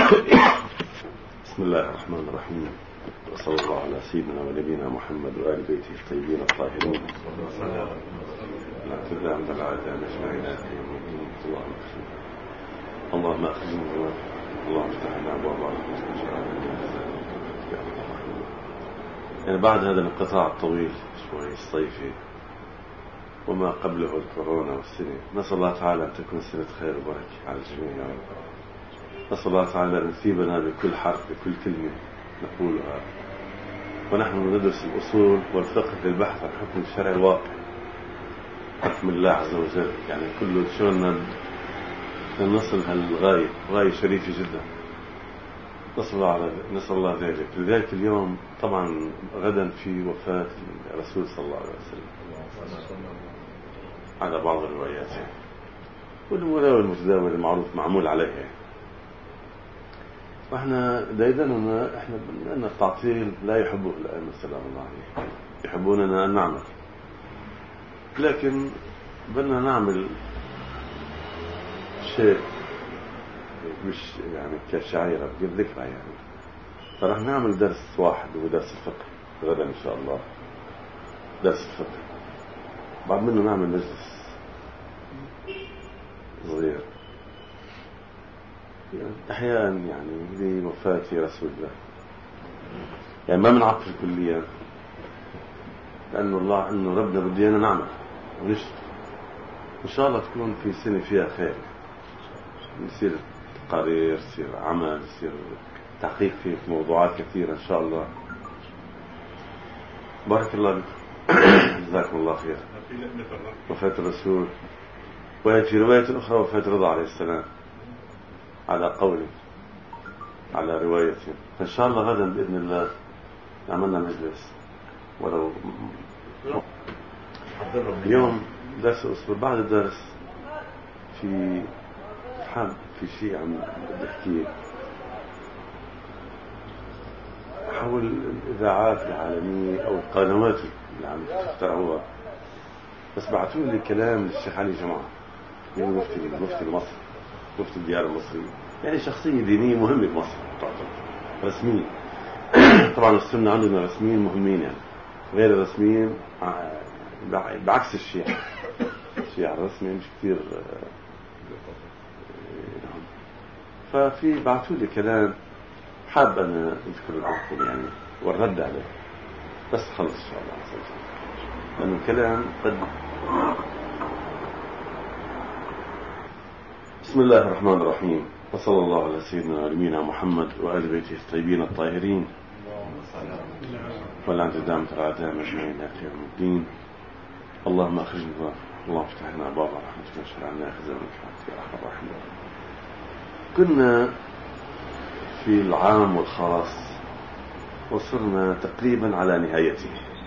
بسم الله الرحمن الرحيم، وصلى الله على سيدنا ونبينا محمد وآل بيته الطيبين الطاهرين. لا تدع من العادة مجمعنا في يوم الدين. اللهم أخذنا، اللهم افتح لنا أبواب رحمتك. يعني بعد هذا الانقطاع الطويل شوي الصيفي وما قبله الكورونا والسنة، نسأل الله تعالى أن تكون سنة خير وبركة على الجميع. نسأل الله تعالى أن يثيبنا بكل حرف بكل كلمة نقولها، ونحن ندرس الأصول والفقه للبحث عن حكم الشرع الواقع، حكم الله عز وجل. يعني كل شغلنا نصل هالغاية، غاية شريفة جدا. نسأل الله ذلك. لذلك اليوم طبعا غدا في وفاة الرسول صلى الله عليه وسلم على بعض الروايات، والمداول المتداول المعروف معمول عليها. واحنا دايما احنا ان التعطيل لا يحبه الائمه السلام الله عليهم، يحبوننا ان نعمل، لكن بدنا نعمل شيء مش يعني كشعيره ذكرى يعني. فرح نعمل درس واحد، هو درس الفقه غدا ان شاء الله، درس الفقه. بعد منه نعمل مجلس صغير أحيانا يعني لوفاة رسول الله، يعني ما بنعطل كليا، لأنه الله إنه ربنا بدينا نعمل ونشتغل. إن شاء الله تكون في سنة فيها خير، يصير تقارير، يصير عمل، يصير تحقيق في موضوعات كثيرة إن شاء الله. بارك الله بكم. جزاكم الله خير. وفاة الرسول، وفي رواية أخرى وفاة رضا عليه السلام على قوله، على روايته. فإن شاء الله غدا بإذن الله عملنا مجلس، ولو اليوم درس أسبوع. بعد الدرس في شيء عم بدي أحكيه حول الإذاعات العالمية أو القنوات اللي عم تخترعوها. بس بعثوا لي كلام للشيخ علي جماعة، يعني مفتي مصر، مفتي الديار المصري، يعني شخصية دينية مهمة بمصر تعتبر رسمية. طبعا السنة عندنا رسميين مهمين، يعني غير الرسميين بعكس الشيعة. الشيعة الرسمي مش كثير. ففي بعثوا لي كلام حاب أن أذكر لكم يعني والرد عليه، بس خلص إن شاء الله عز وجل، لأن الكلام قد. بسم الله الرحمن الرحيم، وصلى الله على سيدنا ونبينا محمد وآل بيته الطيبين الطاهرين، ولا عند دامة الأعداء مجمعين إلى يوم الدين. اللهم أخرجنا، اللهم افتح لنا أبواب رحمتك واشفع عنا خزائن رحمتك يا أرحم الراحمين. كنا في العام والخاص وصلنا تقريبا على نهايته،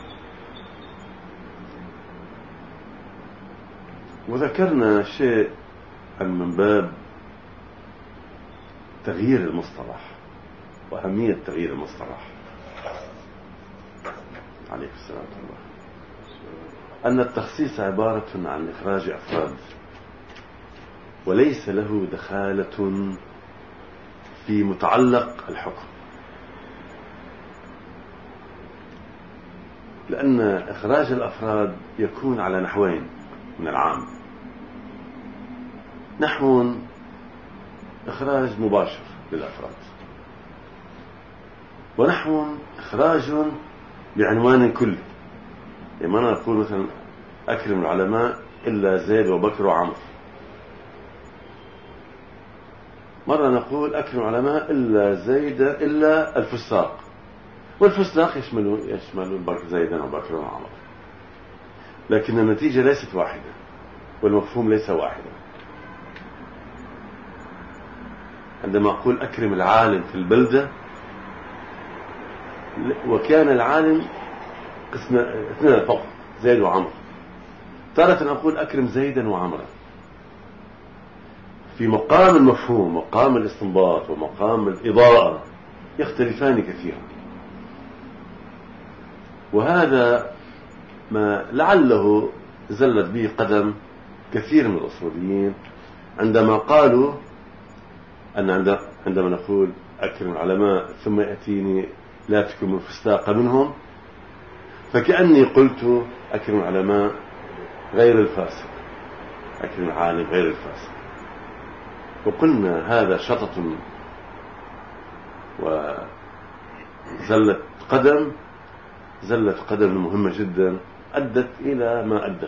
وذكرنا شيء من باب تغيير المصطلح وأهمية تغيير المصطلح عليه السلام الله، أن التخصيص عبارة عن إخراج أفراد وليس له دخالة في متعلق الحكم، لأن إخراج الأفراد يكون على نحوين من العام: نحو إخراج مباشر للأفراد، ونحو إخراج بعنوان كلي. يعني ما نقول مثلا أكرم العلماء إلا زيد وبكر وعمر، مرة نقول أكرم العلماء إلا زيد إلا الفساق، والفساق يشمل زيدا وبكر وعمر، لكن النتيجة ليست واحدة والمفهوم ليس واحدا. عندما أقول أكرم العالم في البلدة، وكان العالم اثنين فقط، زيد وعمر. تارة أقول أكرم زيدا وعمرا. في مقام المفهوم، مقام الاستنباط ومقام الإضاءة يختلفان كثيرا، وهذا ما لعله زلت به قدم كثير من الأصوليين عندما قالوا أن عندما نقول أكرم العلماء ثم يأتيني لا تكن الفستاق منهم، فكأني قلت أكرم العلماء غير الفاسق، أكرم العالم غير الفاسق. وقلنا هذا شطط وزلت قدم مهمة جدا أدت إلى ما أدت.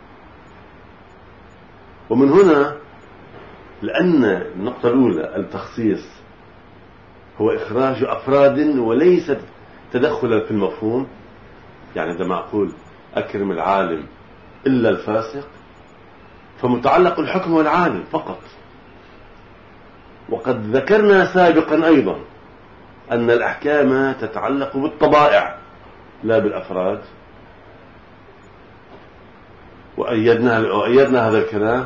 ومن هنا، لأن النقطة الأولى التخصيص هو إخراج أفراد وليس تدخلا في المفهوم، يعني عندما أقول أكرم العالم إلا الفاسق فمتعلق الحكم والعالم فقط. وقد ذكرنا سابقا أيضا أن الأحكام تتعلق بالطبائع لا بالأفراد، وأيدنا هذا الكلام،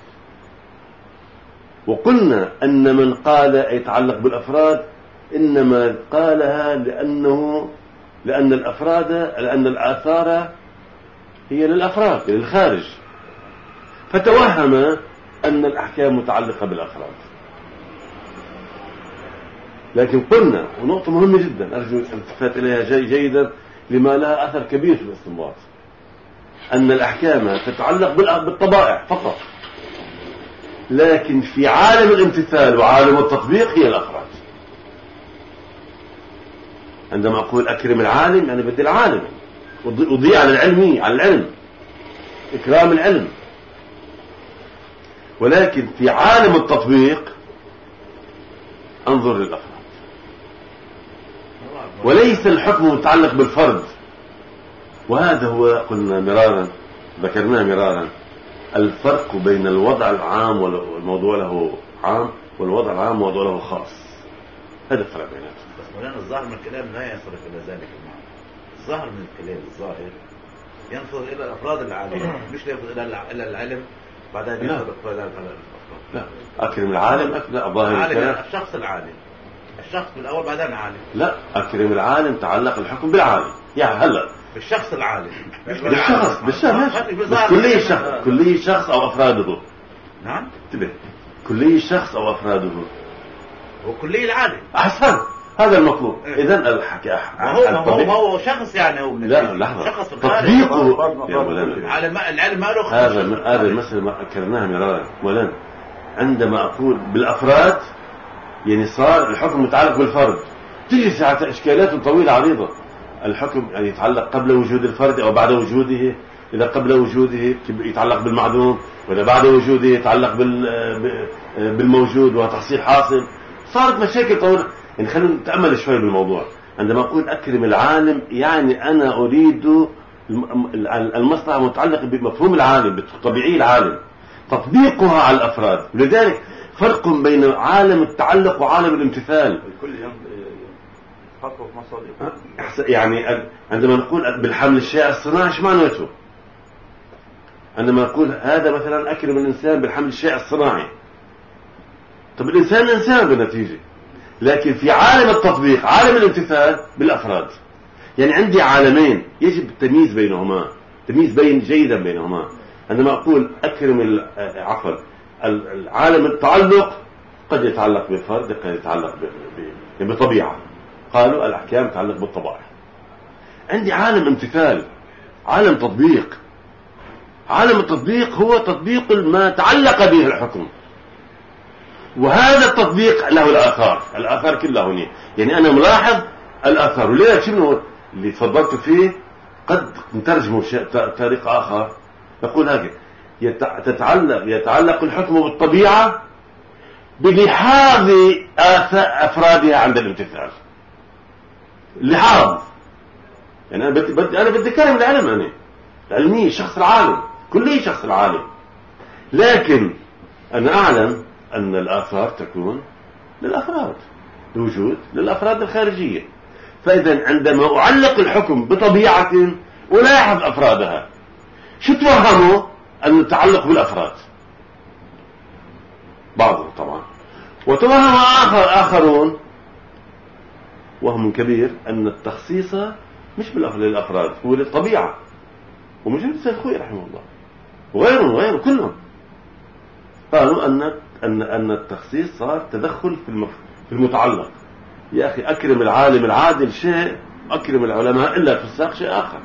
وقلنا أن من قال يتعلق بالأفراد إنما قالها لأن الآثار هي للأفراد للخارج، فتوهم أن الأحكام متعلقة بالأفراد. لكن قلنا، ونقطة مهمة جدا أرجو الالتفات إليها جيدا لما لها أثر كبير في الاستنباط، أن الأحكام تتعلق بالطبائع فقط، لكن في عالم الامتثال وعالم التطبيق هي الأفراد. عندما أقول أكرم العالم يعني بدي العالم وضيع على العلم إكرام العلم، ولكن في عالم التطبيق أنظر للأفراد، وليس الحكم متعلق بالفرد. وهذا هو قلنا مرارا، ذكرناه مرارا، الفرق بين الوضع العام والموضوع له عام والوضع العام موضوع له خاص. هذا الفرق بيناتهم. بس مولانا الظاهر من الكلام لا يصرف إلى ذلك المعنى. الظاهر من الكلام الظاهر ينظر إلى الأفراد العالية، مش ينظر إلى العلم بعدين ينظر إلى الأفراد. لا، أكرم العالم ظاهر الكلام الشخص العالم، الشخص بالأول بعدين عالم. لا، أكرم العالم تعلق الحكم بالعالم، يعني هلا بالشخص العالم بالشخص كلية شخص أو أفراده. نعم انتبه، كلية شخص أو أفراده وكلية العالم. أحسن، هذا المطلوب. إذن هو شخص، يعني هو لا لحظة، شخص تطبيقه يا مولانا العلم ما له هذا المسألة ما أكرناها مرارا مولانا. عندما أقول بالأفراد يعني صار الحكم متعلق بالفرد، تجي ساعة إشكالات طويلة عريضة. الحكم يعني يتعلق قبل وجود الفرد أو بعد وجوده، إذا قبل وجوده يتعلق بالمعدوم، وإذا بعد وجوده يتعلق بالموجود وتحصيل حاصل. صارت مشاكل طويلة. يعني خلينا نتأمل شوي بالموضوع. عندما أقول أكرم العالم يعني أنا أريد المصلحة متعلقة بمفهوم العالم، بطبيعي العالم، تطبيقها على الأفراد. ولذلك فرق بين عالم التعلق وعالم الامتثال. يعني عندما نقول بالحمل الشائع الصناعي ايش معناته؟ عندما نقول هذا مثلا أكرم الإنسان بالحمل الشائع الصناعي، طب الإنسان إنسان بالنتيجة. لكن في عالم التطبيق عالم الامتثال بالأفراد، يعني عندي عالمين يجب التمييز بينهما، تمييز جيدا بينهما. عندما أقول أكرم العالم التعلق قد يتعلق بالفرد، قد يتعلق بطبيعة، قالوا الأحكام تتعلق بالطبائع. عندي عالم امتثال، عالم تطبيق. عالم التطبيق هو تطبيق ما تعلق به الحكم، وهذا التطبيق له الآثار كلها هنا. يعني أنا ملاحظ الآثار، وليه شنو اللي تفضلت فيه قد نترجمه طريقة آخر، نقول هكذا: يتعلق الحكم بالطبيعة بلحاظ أفرادها عند الامتثال. لحاظ، يعني أنا بدي أتكلم العلم، أنا العلمي شخص العالم، كل شخص العالم، لكن أنا أعلم أن الآثار تكون للأفراد، الوجود للأفراد الخارجية. فإذا عندما أعلق الحكم بطبيعة ألاحظ أفرادها. شو توهموا؟ أن التعلق بالأفراد بعضهم طبعا، وتوهم آخرون وهم كبير أن التخصيص مش للأفراد، هو للطبيعة. ومجد السيد خوي رحمه الله وغيره كلهم قالوا أن أن التخصيص صار تدخل في المتعلق. يا أخي أكرم العالم العادل شيء، أكرم العلماء إلا الفساق شيء آخر.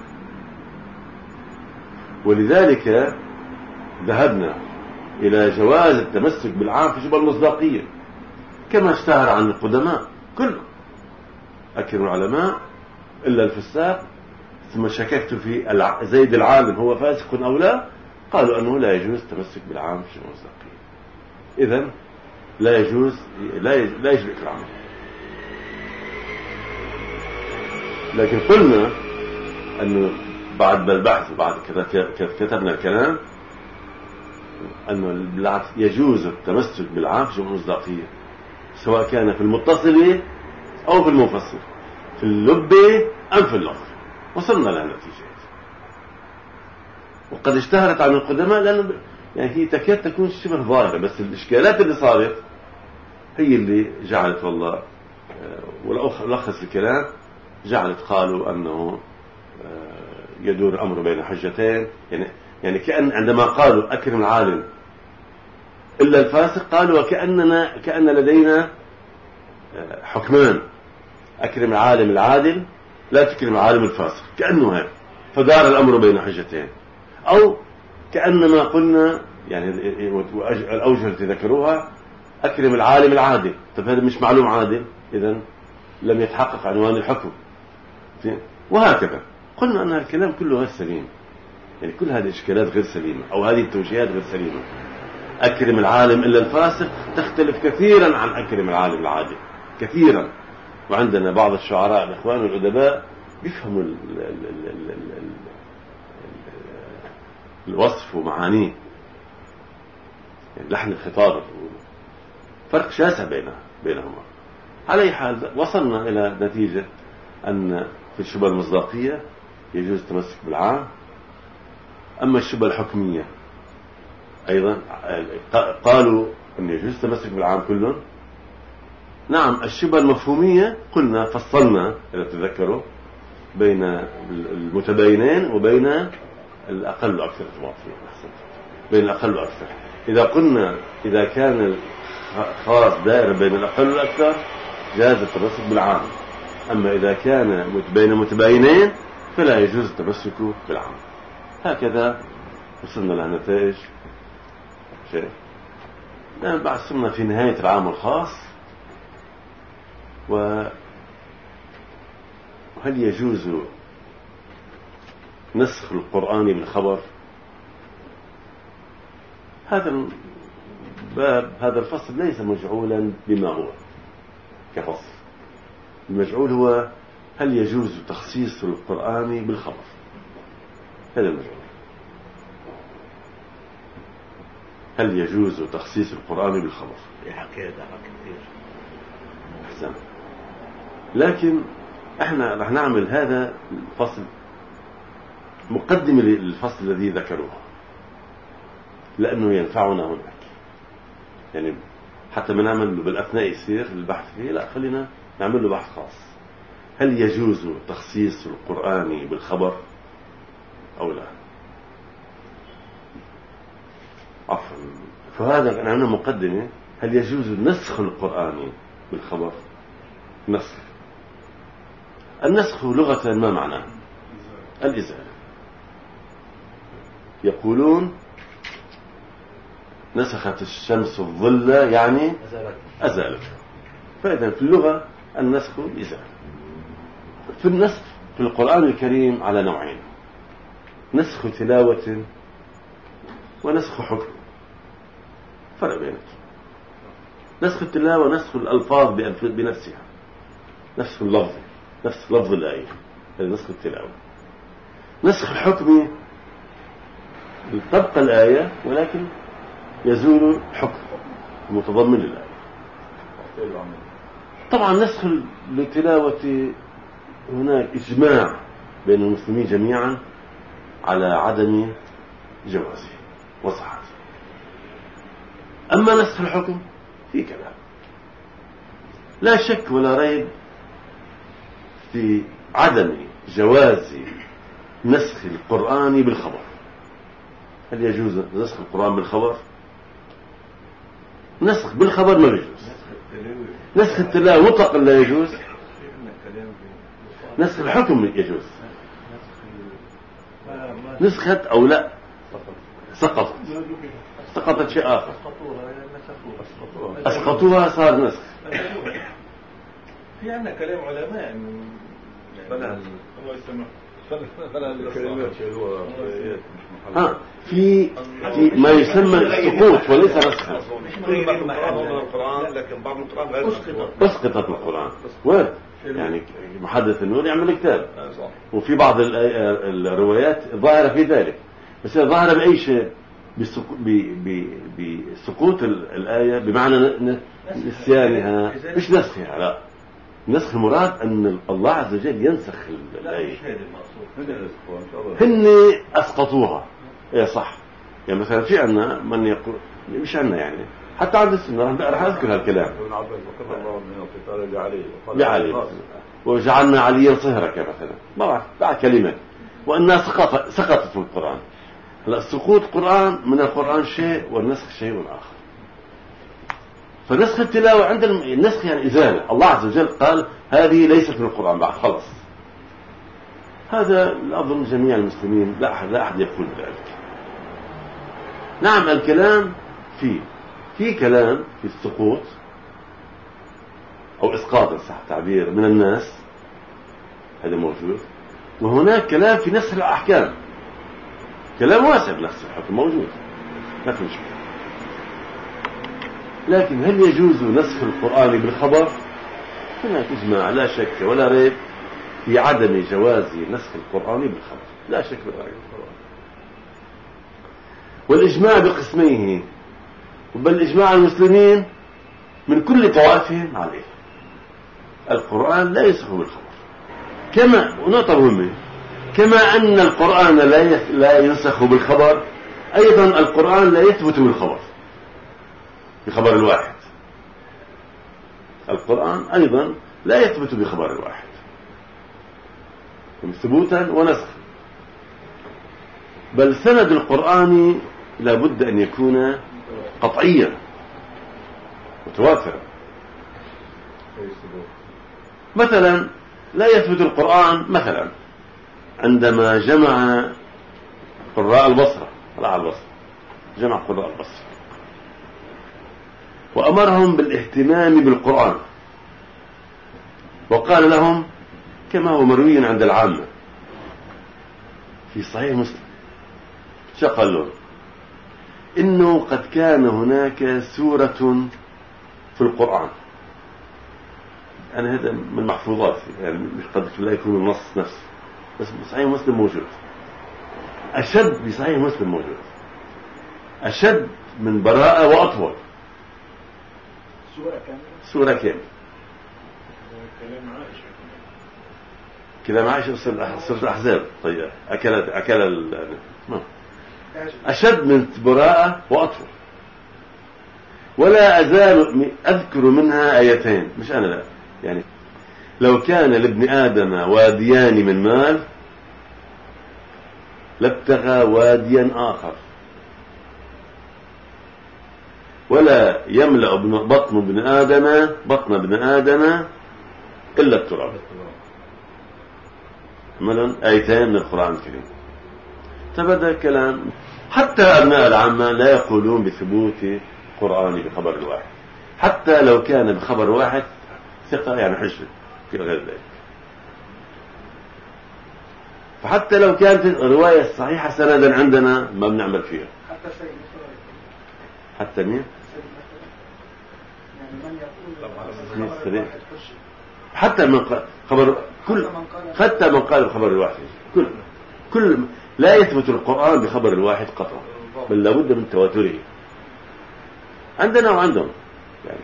ولذلك ذهبنا إلى جواز التمسك بالعام في شبه المصداقية كما اشتهر عن القدماء كله، أكرم العلماء إلا الفساق. ثم شككت في زيد العالم هو فاسق أو لا، قالوا أنه لا يجوز التمسك بالعام في شبه المصداقية. إذن لا يجوز، لا يجوز العام. لكن قلنا أنه بعد البحث وبعد كتبنا الكلام أنه يجوز التمسك بالعام في شبه المصداقية سواء كان في المتصل أو في المنفصل، في اللب أم في اللفظ. وصلنا لها نتيجة، وقد اشتهرت عن القدماء لأنه يعني هي تكاد تكون شبه ظاهرة، بس الإشكالات اللي صارت هي اللي جعلت والله ولألخص الكلام جعلت قالوا أنه يدور الأمر بين حجتين. يعني كأن عندما قالوا أكرم العالم إلا الفاسق قالوا كأن لدينا حكمان، أكرم العالم العادل لا تكرم العالم الفاسق، كأنه هيك، فدار الأمر بين حجتين. أو كأنما قلنا يعني الأوجه التي ذكروها أكرم العالم العادل، طب هذا مش معلوم عادل، إذن لم يتحقق عنوان الحكم. وهكذا قلنا أن الكلام كله غير سليم، يعني كل هذه الإشكالات غير سليمة أو هذه التوجيهات غير سليمة. أكرم العالم إلا الفاسق تختلف كثيرا عن أكرم العالم العادل كثيرا. وعندنا بعض الشعراء الإخوان والأدباء بيفهموا الوصف ومعانيه، يعني لحن الخطاب فرق شاسع بينهما. على أي حال وصلنا إلى نتيجة أن في الشبه المصداقية يجوز التمسك بالعام. أما الشبه الحكمية أيضا قالوا أن يجوز التمسك بالعام كله. نعم الشبه المفهومية قلنا فصلنا إذا تذكروا بين المتباينين وبين الأقل وأكثر، بين الأقل وأكثر. إذا قلنا إذا كان الخاص دائر بين الأقل والأكثر جاز التمسك بالعام. أما إذا كان بين متباينين فلا يجوز التمسك بالعام. هكذا وصلنا لها نتائج شيء. بعد صرنا في نهاية العام الخاص. وهل يجوز نسخ القرآن بالخبر؟ هذا الباب، هذا الفصل ليس مجعولا بما هو كفصل. المجعول هو هل يجوز تخصيص القرآن بالخبر؟ هذا المجعول. هل يجوز تخصيص القرآن بالخبر؟ حكاية كثير. أحسن. لكن احنا رح نعمل هذا الفصل مقدمة للفصل الذي ذكروه لأنه ينفعنا هناك، يعني حتى ما نعمل بالأثناء يصير البحث فيه، لا خلينا نعمل له بحث خاص. هل يجوز تخصيص القرآن بالخبر أو لا؟ عفوا، فهذا أنا عملنا مقدمة. هل يجوز نسخ القرآن بالخبر؟ نسخ. النسخ لغة ما معناه؟ الإزالة. يقولون نسخت الشمس الظل يعني أزالته. فإذا في اللغة النسخ الإزالة. في النسخ في القرآن الكريم على نوعين: نسخ تلاوة ونسخ حكم. فرق بينك. نسخ التلاوة نسخ الألفاظ بنفسها، نسخ اللفظ، نسخ لفظ الآية، هذا نسخ التلاوة. نسخ الحكم تبقى الآية ولكن يزول الحكم المتضمن للآية. طبعا نسخ التلاوة هناك إجماع بين المسلمين جميعا على عدم جوازه وصحته. أما نسخ الحكم في كلام، لا شك ولا ريب في عدم جواز نسخ القرآن بالخبر. هل يجوز نسخ القرآن بالخبر؟ نسخ بالخبر ما يجوز. نسخ التلاوة مطلقا لا يجوز. نسخ الحكم يجوز. نسخت أو لا سقطت شيء آخر. أسقطوها صار نسخ. في عندنا كلام علماء في ما يسمى السقوط وليس نسخا. لكن بعض القرآن أسقطت القرآن. وين يعني محدث النور يعمل كتاب، وفي بعض الروايات ظاهرة في ذلك، بس ظاهرة بأي شيء؟ بسقوط الآية بمعنى نسيانها مش نسخها. لا، نسخ المراد أن الله عز وجل ينسخ الآية. هن أسقطوها. إيه صح. يعني مثلا في عنا من يقول مش عنا يعني حتى عند السنة راح أذكر هالكلام لعلي وجعلنا عليا صهرك مثلا ما بعد كلمة وأنها سقطت في القرآن. هلا سقوط القرآن من القرآن شيء والنسخ شيء آخر. فنسخ التلاوة عند النسخ يعني إزالة. الله عز وجل قال هذه ليست من القرآن بعد خلص. هذا أظن جميع المسلمين لا أحد يقول ذلك. نعم الكلام في كلام في السقوط أو إسقاط إن صح التعبير من الناس، هذا موجود. وهناك كلام في نسخ الأحكام، كلام واسع بنسخ الحكم موجود ما في مشكلة. لكن هل يجوز نسخ القرآن بالخبر؟ هناك إجماع لا شك ولا ريب في عدم جواز نسخ القرآن بالخبر، لا شك بالرأي. والإجماع بقسميه، بل إجماع المسلمين من كل طوائفهم عليه. القرآن لا ينسخ بالخبر، كما ونقطة مهمة، كما أن القرآن لا ينسخ بالخبر، أيضا القرآن لا يثبت بالخبر بخبر الواحد. القرآن أيضا لا يثبت بخبر الواحد ثبوتا ونسخا، بل سند القرآن لابد أن يكون قطعيا متواترا. مثلا لا يثبت القرآن مثلا عندما جمع قراء البصرة جمع قراء البصرة وأمرهم بالاهتمام بالقرآن، وقال لهم كما هو مروي عند العامة في صحيح مسلم، شو قال لهم؟ إنه قد كان هناك سورة في القرآن، أنا هذا من محفوظاتي يعني مش قد لا يكون النص نفسه، بس بصحيح مسلم موجود. أشد بصحيح مسلم موجود أشد من براءة وأطول. سورة كاملة. كلام عائشة سورة الأحزاب. طيب أكل أشد من براءة وأطول. ولا أزال أذكر منها آيتين، مش أنا لا يعني لو كان لابن آدم واديان من مال لابتغى واديا آخر، ولا يملأ بطن ابن آدم إلا التراب. مثلا آيتين من القرآن الكريم. تبدأ كلام حتى أبناء العامة لا يقولون بثبوت القرآن بخبر الواحد، حتى لو كان بخبر واحد ثقة يعني حجة في غير ذلك. فحتى لو كانت الرواية الصحيحة سندا عندنا ما بنعمل فيها. حتى مين؟ حتى من خبر حتى من قال بخبر الواحد كل لا يثبت القرآن بخبر الواحد قطعا، بل لابد من تواتره عندنا وعندهم يعني.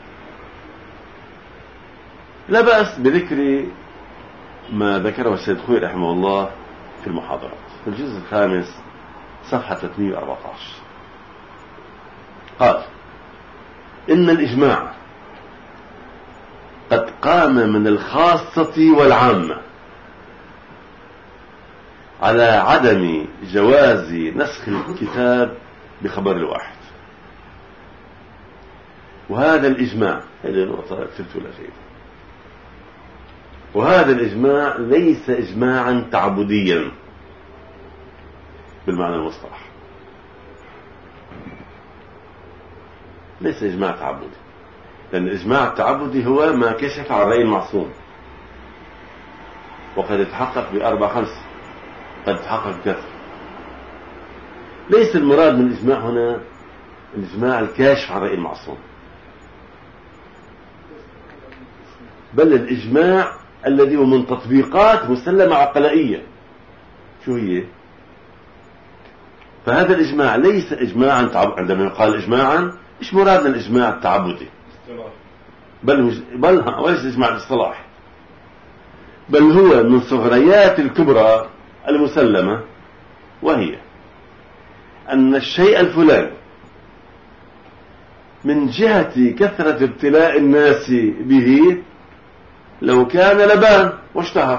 لا بأس بذكر ما ذكره السيد خوي رحمه الله في المحاضرات في الجزء 5 صفحة 314. قال إن الإجماع قد قام من الخاصة والعامة على عدم جواز نسخ الكتاب بخبر الواحد، وهذا الإجماع، هذه نقطة أكثرت ولا شيء، وهذا الإجماع ليس إجماعا تعبديا بالمعنى المصطلح، ليس إجماع تعبدي، لأن الإجماع التعبدي هو ما كشف عن رأي المعصوم، وقد يتحقق ب4-5، قد يتحقق بكثر. ليس المراد من الإجماع هنا الإجماع الكاشف عن رأي المعصوم، بل الإجماع الذي هو من تطبيقات مسلمة عقلائية. شو هي؟ فهذا الإجماع ليس إجماعا تعبدي. عندما يقال إجماعا مش مرادنا الإجماع التعبدي، بل وليس إجماع الاصطلاح، بل هو من صغريات الكبرى المسلمة، وهي أن الشيء الفلاني من جهة كثرة ابتلاء الناس به لو كان لبان واشتهر،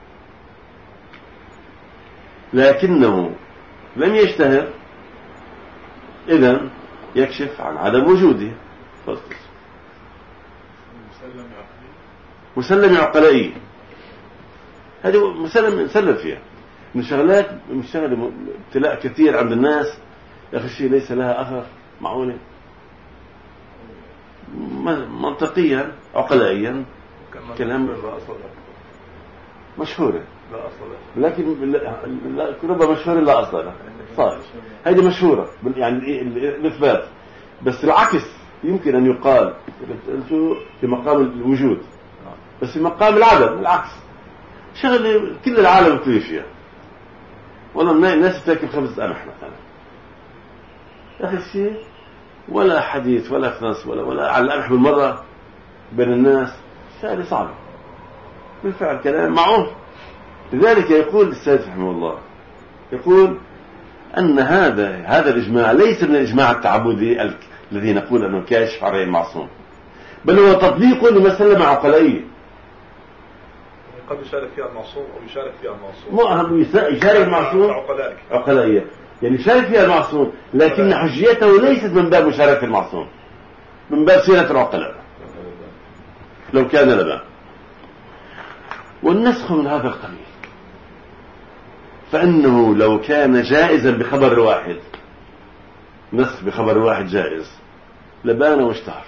لكنه لم يشتهر، إذن يكشف عن عدم وجوده. مسلم عقلائي، هذه مسلم فيها. من شغلات مشتغل ابتلاء كثير عند الناس، يا أخي الشيء ليس لها أثر، معقولة منطقيا عقلائيا كلام مشهورة، لكن ربما مشهورة لا أصل لها، صحيح هذه مشهورة يعني الإثبات، بس العكس يمكن أن يقال في مقام الوجود، بس في مقام العدم العكس. شغل كل العالم يكتوي فيها، والله الناس تاكل 5 قمح مثلا، يا أخي الشيء ولا حديث ولا فنس ولا على القمح بالمرة بين الناس، شغله صعبة بالفعل، كلام معروف. لذلك يقول السيد رحمه الله، يقول أن هذا الإجماع ليس من الإجماع التعبدي الذي نقول أنه كاشف عن رأي المعصوم، بل هو تطبيق لمسلمة عقلائية. قد يشارك فيها المعصوم أو يشارك فيها المعصوم، مو أهم يشارك المعصوم عقلائية، يعني يشارك فيها المعصوم، لكن حجيته ليست من باب مشاركة المعصوم، من باب سيرة العقلاء لو كان لبا. والنسخ من هذا القبيل، فإنه لو كان جائزا بخبر واحد، نسخ بخبر واحد جائز، لبان واشتهر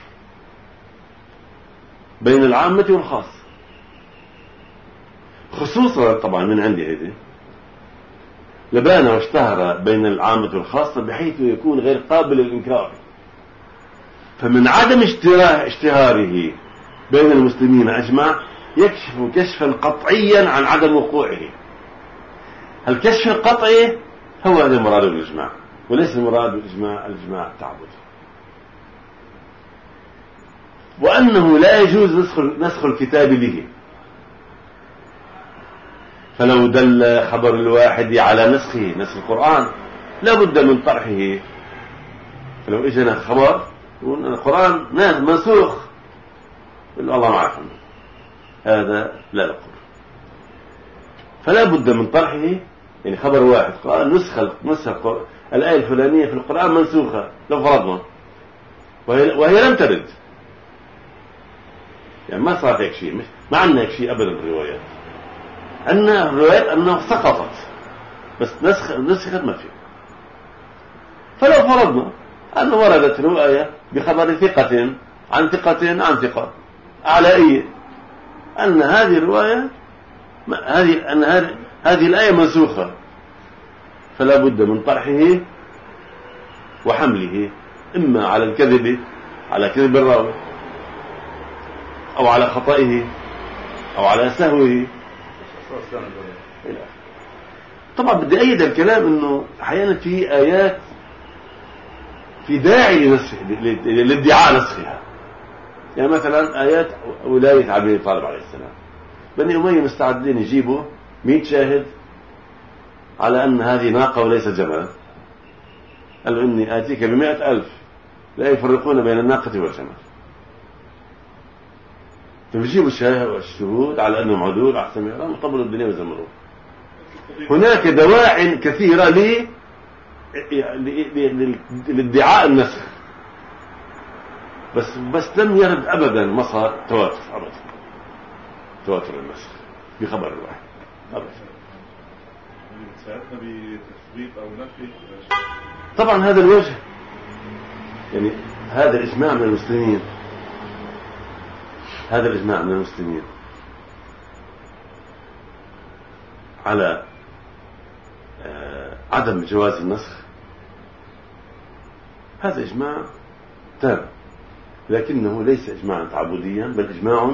بين العامة والخاص، خصوصا طبعا من عندي هذه لبان واشتهر بين العامة والخاصة بحيث يكون غير قابل للإنكار. فمن عدم اشتهاره بين المسلمين أجمع يكشف كشفا قطعيا عن عدم وقوعه. الكشف القطعي هو هذا المراد بالإجماع، وليس المراد بالإجماع الإجماع التعبدي. وأنه لا يجوز نسخ الكتاب به، فلو دل خبر الواحد على نسخ القرآن لا بد من طرحه. فلو اجنا خبر القرآن منسوخ، الله ما عرفنا، هذا لا يقول، فلا بد من طرحه. يعني خبر واحد قال نسخ الآية الفلانية في القرآن منسوخة، لو فرضنا وهي لم ترد، يعني ما صار هيك شيء، ما عندنا هيك شيء أبدا بالروايات، أن الروايات أنها سقطت بس نسخت ما فيه. فلو فرضنا أن وردت رواية بخبر ثقة عن ثقة عن ثقة أعلائية أن هذه الرواية هذه الآية منسوخة، فلا بد من طرحه وحمله إما على كذب الراوي، أو على خطئه، أو على سهوه. طبعا بدي أيد الكلام إنه أحيانا في آيات في داعي لادعاء نسخها، يعني مثلا آيات ولاية علي بن طالب عليه السلام، بني أمية مستعدين يجيبوا 100 شاهد على أن هذه ناقة وليس جمل، قال له إني آتيك ب100,000 لا يفرقون بين الناقة والجمل، فبيجيبوا الشهود على أنهم عدول أحسن من الإعلام وطبلوا الدنيا وزمروا. هناك دواعٍ كثيرة لادعاء النسخ، بس لم يرد أبدا مصدر تواتر أبدا، تواتر النسخ بخبر الواحد أبدا. ساعتنا بتثبيت أو نفي. طبعا هذا الوجه، يعني هذا الإجماع من المسلمين، هذا الإجماع من المسلمين على عدم جواز النسخ، هذا إجماع تام، لكنه ليس إجماعا تعبديا، بل إجماع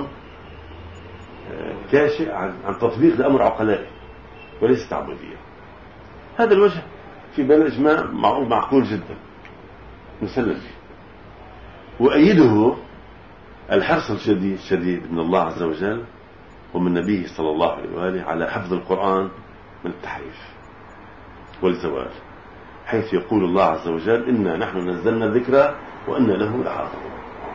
كاشئ عن تطبيق لأمر عقلائي وليس تعبديا. هذا الوجه في بين الإجماع معقول جدا مسلم به، وأيده الحرص الشديد من الله عز وجل ومن نبيه صلى الله عليه وآله على حفظ القرآن من التحريف والزوال، حيث يقول الله عز وجل إنا نحن نزلنا الذكر وإنا له لحافظون.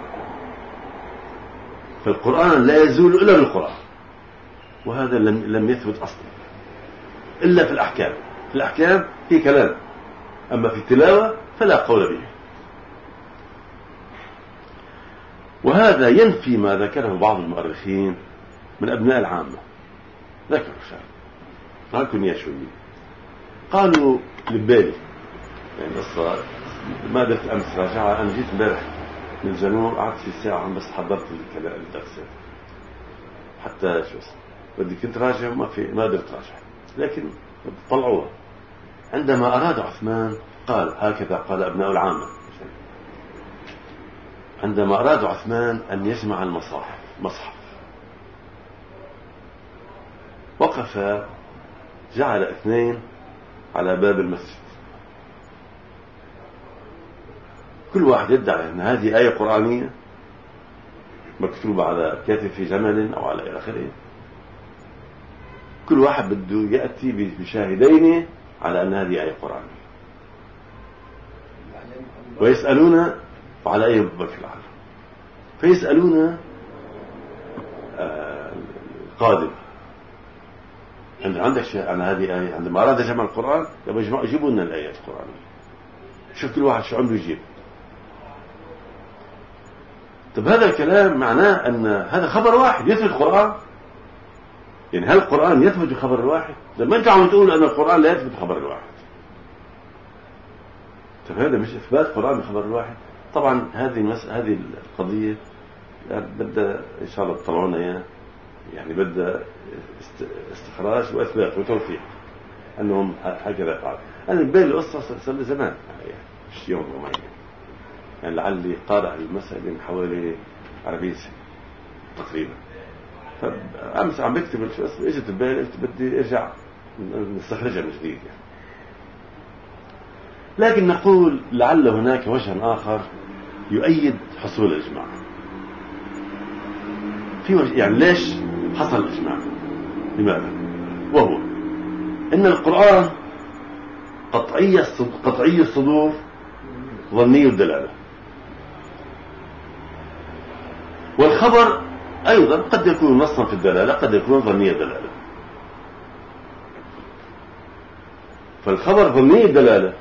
فالقرآن لا يزول إلا بالقرآن، وهذا لم يثبت أصلا إلا في الأحكام. في الأحكام في كلام، أما في التلاوة فلا قول به. وهذا ينفي ما ذكره بعض المؤرخين من أبناء العامة، ذكروا شيء هاكم يا شوي، قالوا لبالي يعني قصة ما درت أمس راجعة، أنا جيت امبارح من الجنوب، قعدت في ساعة بس حضرت الدرس حتى شو اسمه بدي كنت راجع ما درت راجع، لكن طلعوها. عندما أراد عثمان قال هكذا قال أبناء العامة، عندما أراد عثمان أن يجمع المصحف وقف جعل 2 على باب المسجد، كل واحد يدعي أن هذه آية قرآنية مكتوبة على كتف جمل أو على آخره، كل واحد بده يأتي بشاهدين على أن هذه آية قرآنية، ويسألون على أي بكر العالم، فيسألون القادم عندك شيء عن هذه آية، عندما أراد جمع القرآن يجيبوا لنا الآيات القرآنية، شوف كل واحد شو عنده يجيب. طب هذا الكلام معناه أن هذا خبر واحد يثبت القرآن، يعني هل القرآن يثبت بخبر الواحد؟ لما أنت عم تقول أن القرآن لا يثبت بخبر الواحد، طب هذا مش إثبات القرآن بخبر الواحد. طبعا هذه القضية بدأ إن شاء الله تطلعونا إياه، يعني بدأ استخراج وإثبات وتوثيق أنهم هكذا فعل. أنا بين القصة صار لي زمان يعني مش يوم ومعين، يعني لعلي قارئ المسألة حوالي 40 سنة تقريبا. فأمس عم بكتب شو اسمه، إجت ببالي قلت بدي أرجع نستخرجها من جديد يعني. لكن نقول لعل هناك وجه آخر يؤيد حصول الإجماع. في وجه يعني ليش حصل الإجماع؟ لماذا؟ وهو إن القرآن قطعي الصدور ظني الدلالة، والخبر أيضا قد يكون نصا في الدلالة قد يكون ظني الدلالة. فالخبر ظني الدلالة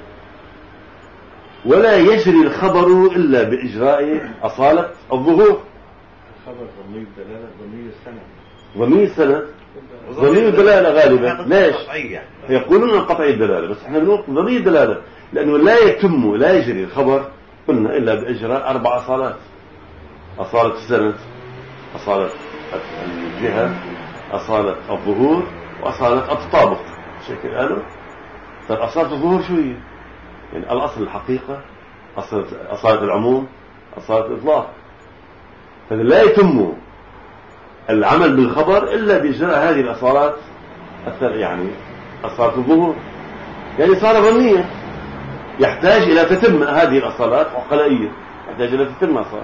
ولا يجري الخبر إلا بإجراء أصالة الظهور. الخبر ظني الدلالة ظني السند ظني الدلالة غالبا. ليش؟ يقولون قطعي الدلالة، بس احنا بنقول ظني الدلالة لأنه لا يجري الخبر قلنا إلا بإجراء 4 أصالات: أصالة السند، أصالة الجهة، أصالة الظهور، وأصالة التطابق. شكل قالوا فأصالة الظهور شو هي؟ يعني الأصل الحقيقة، أصالة العموم، أصالة الإطلاق. فلا يتم العمل بالخبر إلا بإجراء هذه الأصالات، يعني أصالة الظهور، يعني صار ظنية، يحتاج إلى تتم هذه الأصالات عقلائية، يحتاج إلى تتم أصالات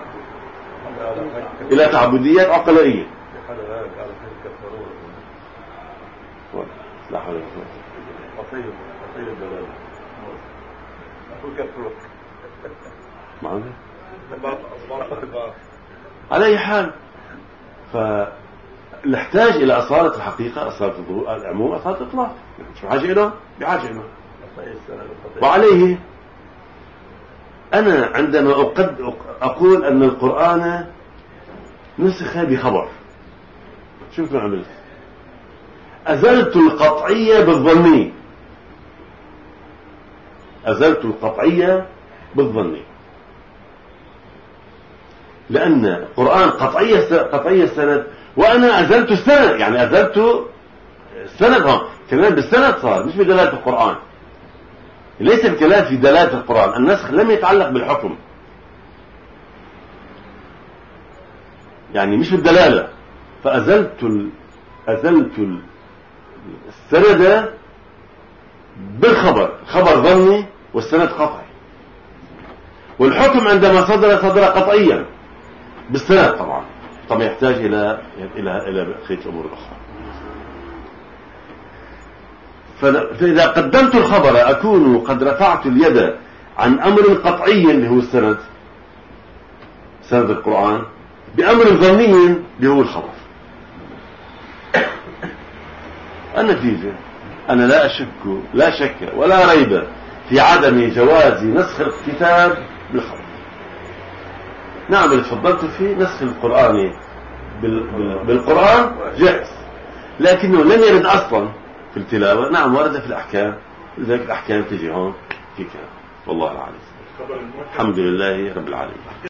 إلى تعبديات عقلائية. لا حول ولا قوة إلا بالله. على أي حال، فنحتاج إلى أصالة الحقيقة، أصالة العموم، أصالة الإطلاق، شو حاجة إليه؟ بحاجة إليه. وعليه أنا عندما أقول أن القرآن نسخ بخبر، شوف ما عملت؟ أزلت القطعية بالظني، أزلت القطعية بالظني، لأن القرآن قطعية السند، وأنا أزلت السند، يعني أزلت السند. كلام بالسند صار مش بدلالة القرآن، ليس الكلام في دلالة القرآن. النسخ لم يتعلق بالحكم، يعني مش بالدلالة. فأزلت السند بالخبر، خبر ظني والسند قطعي، والحكم عندما صدر قطعيا بالسند طبعا يحتاج إلى بقية الأمور الأخرى. فإذا قدمت الخبر أكون قد رفعت اليد عن أمر قطعي اللي هو السند، سند القرآن، بأمر ظني اللي هو الخبر. النتيجة أنا لا شك ولا ريب في عدم جواز نسخ الكتاب بالخبر. نعم اللي تفضلت فيه نسخ القرآن بالقرآن جائز، لكنه لم يرد أصلا في التلاوة. نعم ورد في الأحكام، لذلك الأحكام تجي هون في كلام. والله العالم. الحمد لله رب العالمين.